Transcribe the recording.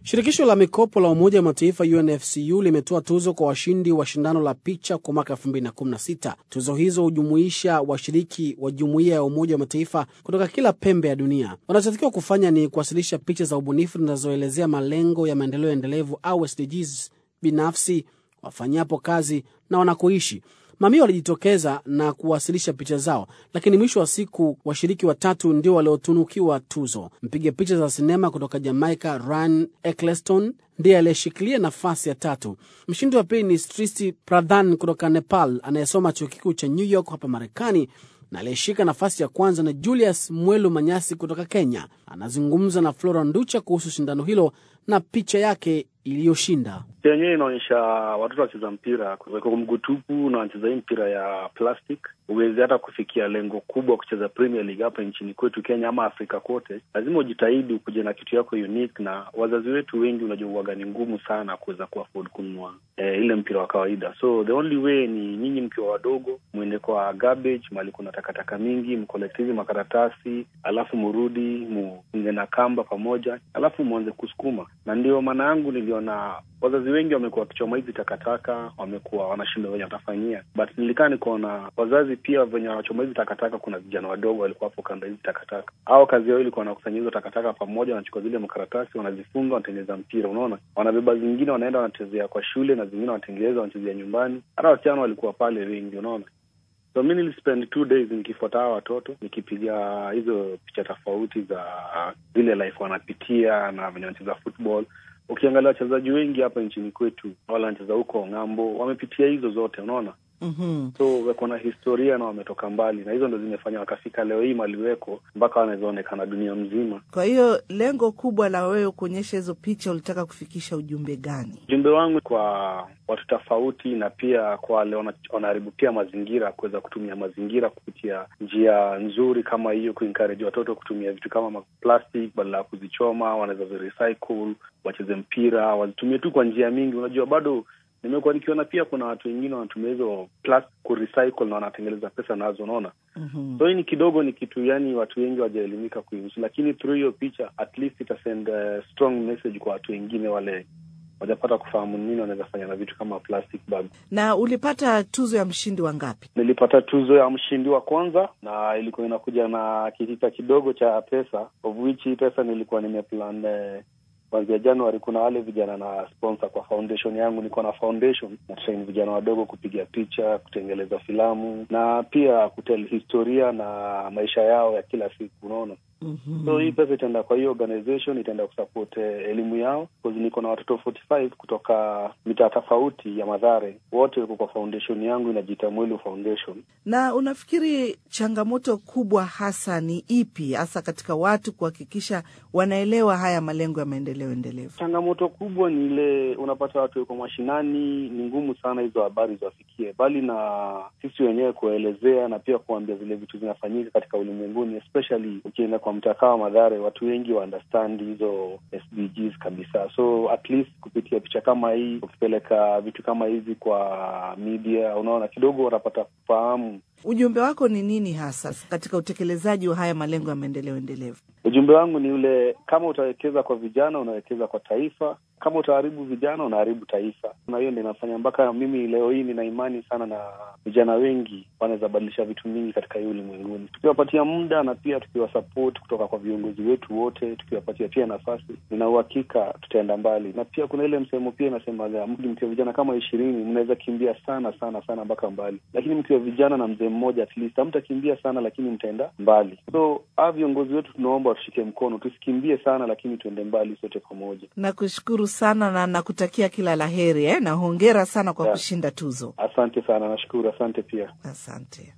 Shirikisho la mikopo la Umoja wa Mataifa UNFCU limetoa tuzo kwa washindi wa shindano la picha kwa mwaka 2016. Tuzo hizo hujumuisha washiriki wa jumuiya ya Umoja wa Mataifa kutoka kila pembe ya dunia. Wanachotakiwa kufanya ni kuwasilisha picha za ubunifu zinazoelezea malengo ya maendeleo endelevu au SDGs binafsi, wafanyapo kazi na wanakoishi. Mamia walijitokeza na kuwasilisha picha zao, lakini mwisho wa siku washiriki watatu ndio waliotunukiwa tuzo. Mpiga picha za sinema kutoka Jamaica, Ryan Eccleston, ndiye aliyeshikilia nafasi ya 3. Mshindi wa pili ni Srishti Pradhan kutoka Nepal anayesoma chuo kikuu cha New York hapa Marekani, na aliyeshika nafasi ya kwanza na Julius Mwelu Manyasi kutoka Kenya. Anazungumza na Flora Nducha kuhusu shindano hilo na picha yake iliyoshinda. Yenyewe inaonyesha watoto wacheza mpira kwa mguu tupu na wanacheza mpira ya plastic. Uweze hata kufikia lengo kubwa kucheza Premier League hapa nchini kwetu Kenya ama Afrika kote, lazima ujitahidi ukuje na kitu yako unique, na wazazi wetu wengi unajua huaga ni ngumu sana kuweza kuafford kununua ile mpira wa kawaida. So the only way ni nyinyi mkiwa wadogo muende kwa garbage mahali kuna takataka mingi, mkolektivi makaratasi, alafu murudi muinge na kamba pamoja, alafu muanze kusukuma. Na ndio maana yangu niliona wazazi wengi wamekuwa kichoma hizi takataka, wamekuwa wanashinda wenye watafanyia. But nilikaa nikaona wazazi pia wenye wanachoma hizi takataka, kuna vijana wadogo walikuwa hapo kando hizi takataka. Hao kazi yao ilikuwa wanakusanya hizo takataka pamoja, wanachukua zile makaratasi, wanazifunga, wanatengeneza mpira, unaona? Wanabeba zingine wanaenda wanachezea kwa shule, na zingine wanatengeneza wanachezea nyumbani. Hata wasichana walikuwa pale wengi, unaona? So mimi nilispend 2 days nikifuata hao watoto, nikipiga hizo picha tofauti za zile life wanapitia na venye wanacheza football. Ukiangalia wachezaji wengi hapa nchini kwetu, wala wanacheza huko ng'ambo, wamepitia hizo zote, unaona? So wako na historia na wametoka mbali, na hizo ndo zimefanya wakafika leo hii maliweko mpaka wanaweza onekana dunia mzima. Kwa hiyo lengo kubwa la wewe kuonyesha hizo picha, ulitaka kufikisha ujumbe gani? Ujumbe wangu kwa watu tofauti, na pia kwa wale wanaharibu pia mazingira, kuweza kutumia mazingira kupitia njia nzuri kama hiyo, kuencourage watoto kutumia vitu kama plastic badala ya kuzichoma, wanaweza recycle, wacheze mpira, wazitumie tu kwa njia mingi. Unajua bado nimekuwa nikiona pia kuna watu wengine wanatumia hizo plastic ku recycle na wanatengeneza pesa nazo, unaona? So hii ni kidogo, ni kitu yani watu wengi wajaelimika kuhusu, lakini through hiyo picha at least ita send a strong message kwa watu wengine wale wajapata kufahamu nini wanaweza fanya na vitu kama plastic bag. Na ulipata tuzo ya mshindi wa ngapi? Nilipata tuzo ya mshindi wa kwanza, na ilikuwa inakuja na kitita kidogo cha pesa, of which pesa nilikuwa nimeplan kuanzia Januari. Kuna wale vijana na sponsor kwa foundation yangu. Niko na foundation na train vijana wadogo kupiga picha, kutengeneza filamu, na pia kutell historia na maisha yao ya kila siku, unaona? So hii pesa itaenda kwa hiyo organization, itaenda kusupport elimu yao, because niko na watoto 45 kutoka mitaa tofauti ya Mathare, wote wako kwa foundation yangu inajiita Mwelu Foundation. Na unafikiri changamoto kubwa hasa ni ipi, hasa katika watu kuhakikisha wanaelewa haya malengo ya maendeleo endelevu? Changamoto kubwa ni ile unapata watu wako mashinani, ni ngumu sana hizo habari ziwafikie, bali na sisi wenyewe kuelezea na pia kuambia zile vitu zinafanyika katika ulimwenguni, especially ukienda kwa mtakaa wa Mathare, watu wengi wa understand hizo SDGs kabisa. So at least kupitia picha kama hii, ukipeleka vitu kama hizi kwa media, unaona kidogo wanapata kufahamu. Ujumbe wako ni nini hasa katika utekelezaji wa haya malengo ya maendeleo endelevu? Ujumbe wangu ni ule, kama utawekeza kwa vijana, unawekeza kwa taifa. Kama utaharibu vijana, unaharibu taifa. Na hiyo ndio inafanya mpaka mimi leo hii nina imani sana na vijana wengi wanaweza badilisha vitu mingi katika hii ulimwenguni. Tukiwapatia muda na pia tukiwasupport kutoka kwa viongozi wetu wote, tukiwapatia pia nafasi, nina uhakika tutaenda mbali. Na pia kuna ile msemo pia inasema mkiwa vijana kama 20 mnaweza kimbia sana sana sana mpaka mbali. Lakini mkiwa vijana na mzee mmoja, at least hamtakimbia sana lakini mtaenda mbali. So viongozi wetu tunaomba tushike mkono, tusikimbie sana lakini tuende mbali sote pamoja. Nakushukuru sana na nakutakia kila laheri na hongera sana kwa kushinda tuzo. Asante sana, nashukuru, asante pia. Asante.